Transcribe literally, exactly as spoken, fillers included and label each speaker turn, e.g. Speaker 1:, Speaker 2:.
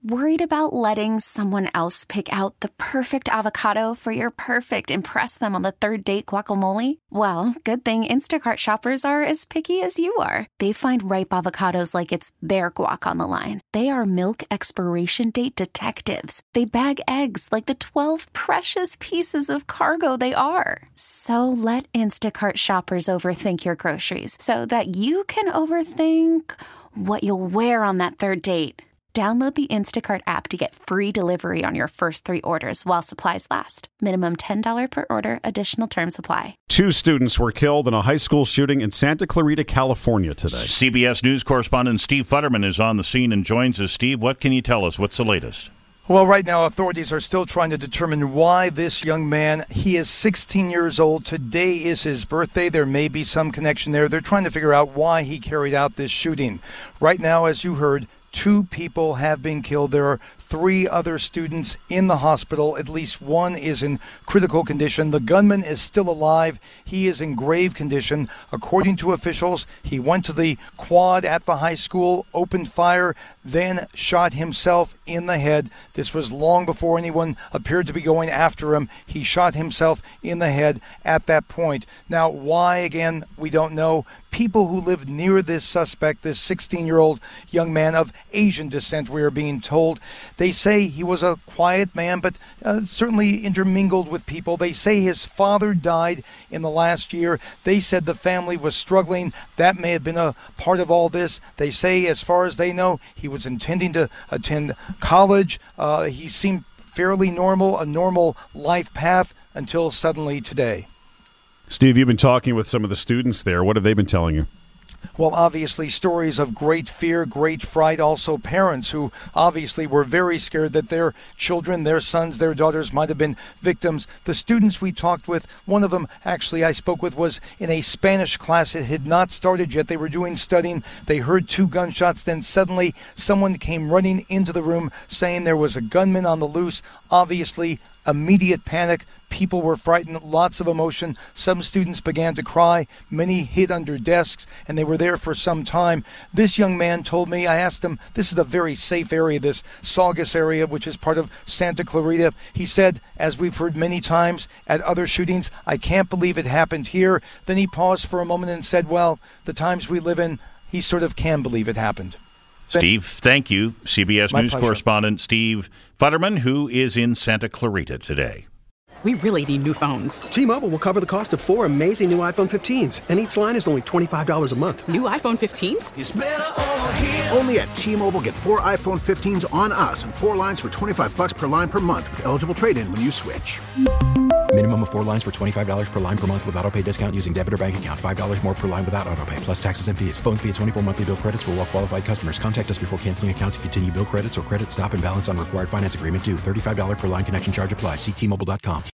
Speaker 1: Worried about letting someone else pick out the perfect avocado for your perfect impress them on the third date guacamole? Well, good thing Instacart shoppers are as picky as you are. They find ripe avocados like it's their guac on the line. They are milk expiration date detectives. They bag eggs like the twelve precious pieces of cargo they are. So let Instacart shoppers overthink your groceries so that you can overthink what you'll wear on that third date. Download the Instacart app to get free delivery on your first three orders while supplies last. Minimum ten dollars per order. Additional terms apply.
Speaker 2: Two students were killed in a high school shooting in Santa Clarita, California today.
Speaker 3: C B S News correspondent Steve Futterman is on the scene and joins us. Steve, what can you tell us? What's the latest?
Speaker 4: Well, right now, authorities are still trying to determine why this young man, he is sixteen years old. Today is his birthday. There may be some connection there. They're trying to figure out why he carried out this shooting. Right now, as you heard, two people have been killed. There are three other students in the hospital. At least one is in critical condition. The gunman is still alive. He is in grave condition. According to officials, he went to the quad at the high school, opened fire, then shot himself in the head. This was long before anyone appeared to be going after him. He shot himself in the head at that point. Now, why, again, we don't know. People who lived near this suspect, this sixteen-year-old young man of Asian descent, we are being told, they say he was a quiet man, but uh, certainly intermingled with people. They say his father died in the last year. They said the family was struggling. That may have been a part of all this. They say, as far as they know, he was intending to attend college. Uh, he seemed fairly normal, a normal life path until suddenly today.
Speaker 2: Steve, you've been talking with some of the students there. What have they been telling you?
Speaker 4: Well, obviously, stories of great fear, great fright. Also, parents who obviously were very scared that their children, their sons, their daughters might have been victims. The students we talked with, one of them actually I spoke with, was in a Spanish class. It had not started yet. They were doing studying. They heard two gunshots. Then suddenly someone came running into the room saying there was a gunman on the loose. Obviously, immediate panic. People were frightened, lots of emotion. Some students began to cry. Many hid under desks, and they were there for some time. This young man told me, I asked him, this is a very safe area, this Saugus area, which is part of Santa Clarita. He said, as we've heard many times at other shootings, I can't believe it happened here. Then he paused for a moment and said, well, the times we live in, he sort of can believe it happened.
Speaker 3: Steve, thank you. C B S
Speaker 4: My
Speaker 3: News
Speaker 4: pleasure.
Speaker 3: correspondent Steve Futterman, who is in Santa Clarita today.
Speaker 5: We really need new phones.
Speaker 6: T-Mobile will cover the cost of four amazing new iPhone fifteens, and each line is only twenty-five dollars a month.
Speaker 5: New iPhone fifteens?
Speaker 7: It's better over here.
Speaker 8: Only at T-Mobile, get four iPhone fifteens on us and four lines for twenty-five dollars per line per month with eligible trade-in when you switch.
Speaker 9: Minimum of four lines for twenty-five dollars per line per month with autopay discount using debit or bank account. five dollars more per line without autopay, plus taxes and fees. Phone fee at twenty-four monthly bill credits for well-qualified customers. Contact us before canceling account to continue bill credits or credit stop and balance on required finance agreement due. thirty-five dollars per line connection charge applies. See T Mobile dot com.